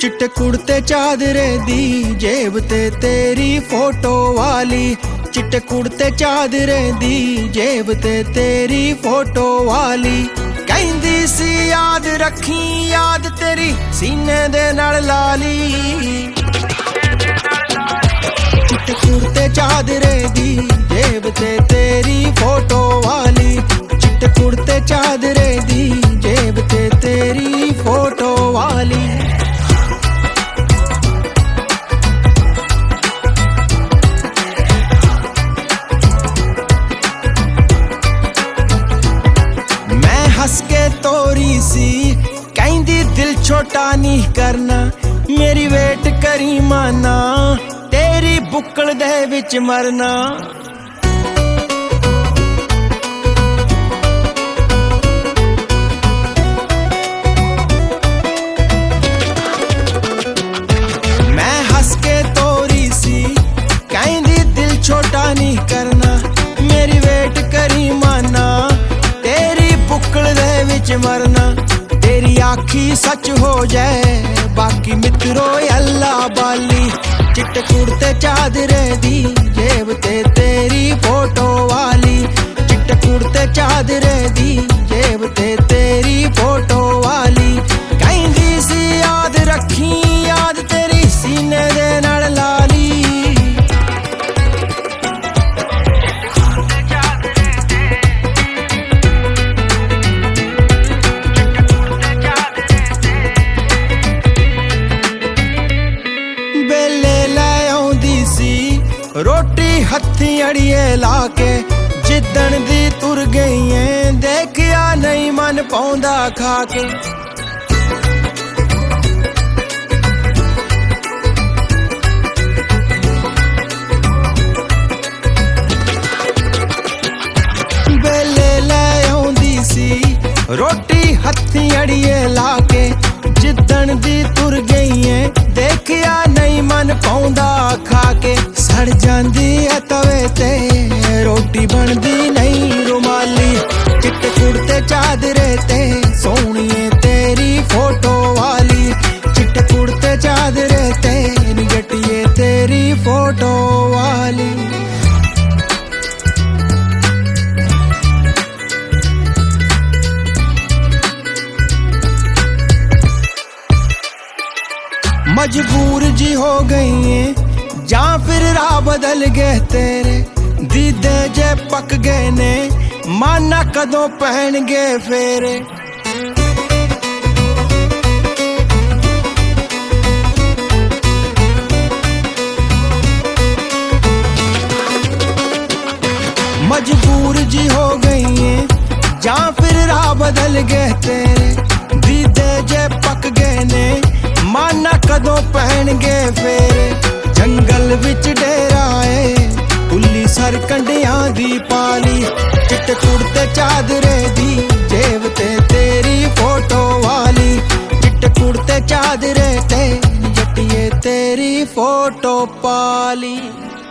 चिट्टे कुड़ते चादरे दी जेब ते तेरी फोटो वाली। चिट्टे कुड़ते चादरे दी जेब ते तेरी फोटो वाली। कहंदी सी याद रखी याद तेरी सीने दे नाल लाली। चिट्टे कुड़ते चादरे दी जेब ते तेरी फोटो वाली। चिट्टे कुड़ते चादरे दी जेब ते तेरी फोटो वाली। हस के तोरी सी कहंदी दिल छोटा नहीं करना। मेरी वेट करी माना तेरी बुक्कल दे विच मरना। मैं हस के तोरी सी कहंदी दिल छोटा नहीं करना। मेरी वेट करी माना बुक्कल दे विच मरना। तेरी आखी सच हो जाए बाकी मित्रो अल्लाह बाली। चिट्टे कुड़ते चादरे दी जेब ते तेरी फोटो वाली। चिट्टे कुड़ते चादरे दी जेब ते तेरी फोटो वाली। कहंदी सी याद रखी याद तेरी सीने दे नाल लाली। रोटी हथी अड़िए लाके जिदन दी तुर गई है देखिया नहीं मन पाउंदा खाके। बेले लै आउंदी सी रोटी हथी अड़िए लाके जिदन दी तुर गई है देखिया नहीं मन पाउंदा खाके। सड़ जांदी है तवे ते रोटी बनदी नहीं रुमाली। चिट्टे कुड़ते चादरे ते सोहणीए तेरी फोटो वाली। चिट्टे कुड़ते चादरे ते निगटिए तेरी फोटो वाली। मजबूर जी हो गई है ਜਾਂ फिर राह बदल गए तेरे। दीदे जे पक गए ने माना कदों पहनगे फेरे। मजबूर जी हो गई है ਜਾਂ फिर राह बदल गए तेरे। दीदे जे पक गए ने माना कदों पहनगे फेरे। जंगल विच डेरा है पुली सर कंडियां दी पाली। चिट्टे कुड़ते चादरे दी जेब ते तेरी फोटो वाली। चिट्टे कुड़ते चादरे ते जट्टिए तेरी फोटो पाली।